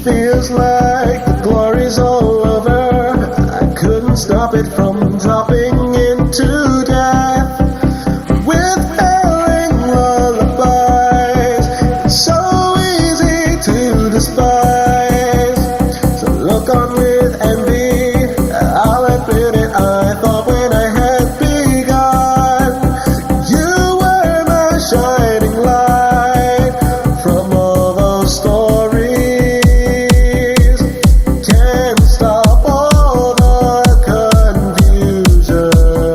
Feels like the glory's all over. I couldn't stop it from dropping into death with failing lullabies. It's so easy to despise. So look on with envy. I'll admit it. I thought when I had begun, you were my shining light from all those stories. Can't stop all the confusion.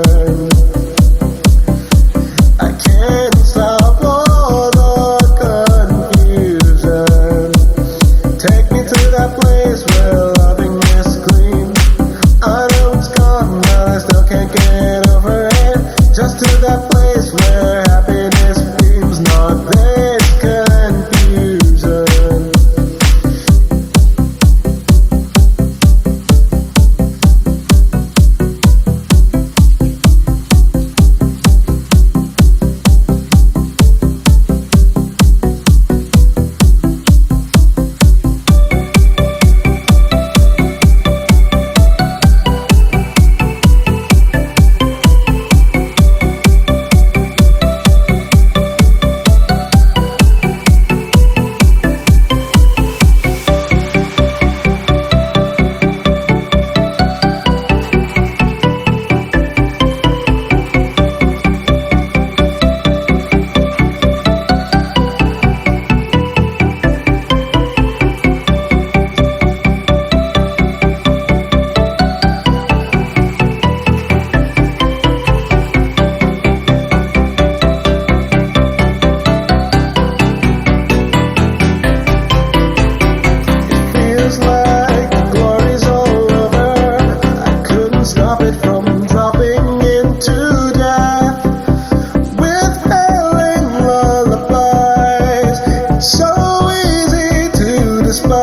I can't stop all the confusion. Take me to that place where loving is clean. I know it's gone, but I still can't get over it. Just to that place where happiness beams, not this confusion. Feels like the glory's all over. I couldn't stop it from dropping into death with failing lullabies. It's so easy to despise.